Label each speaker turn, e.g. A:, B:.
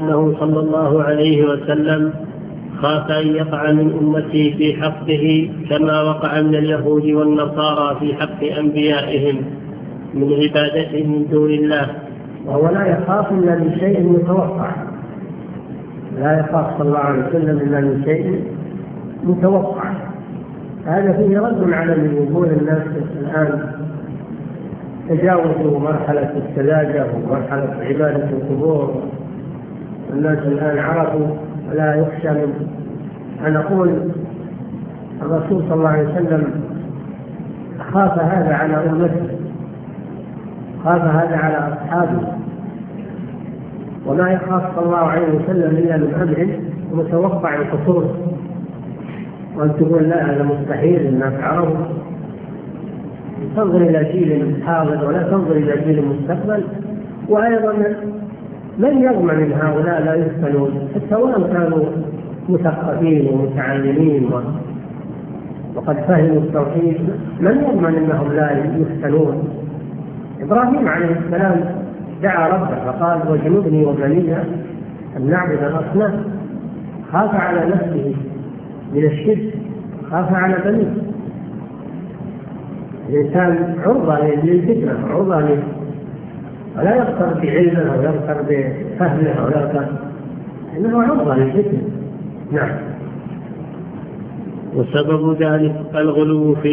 A: أنه صلى الله عليه وسلم خاف أن يقع من أمته في حقه كما وقع من اليهود والنصارى في حق أنبيائهم من عبادتهم من دون الله.
B: وهو لا يخاف إلا من شيء متوقع، لا يخاف صلى الله عليه وسلم إلا من شيء متوقع. هذا فيه رد على من يقول الناس الآن تجاوزوا مرحلة السذاجة ومرحلة عبادة القبور، الناس الآن عرفوا ولا يخشى من أن أقول الرسول صلى الله عليه وسلم خاف هذا على أمته، خاف هذا على أصحابه، وما يخاف صلى الله عليه وسلم إلا من أمر متوقع الحصول. وأن تقول لا هذا مستحيل الناس عرفوا، تنظر إلى جيل حاضر ولا تنظر إلى جيل مستقبل. وأيضا من يضمن من هؤلاء لا يفتنون سواء كانوا مثقفين ومتعلمين وقد فهموا التوحيد، من يضمن أنهم لا يفتنون؟ إبراهيم عليه السلام دعا ربه فقال واجنبني وبني أن نعبد الأصنام، خاف على نفسه من الشرك، خاف على بنيه. الإنسان عرضة للفتنة، عرضة ولا يغتر بعلمه ولا يغتر بفهمه ولا يغتر، إنه عرضة للفتنة. نعم.
A: وسبب ذلك الغلو في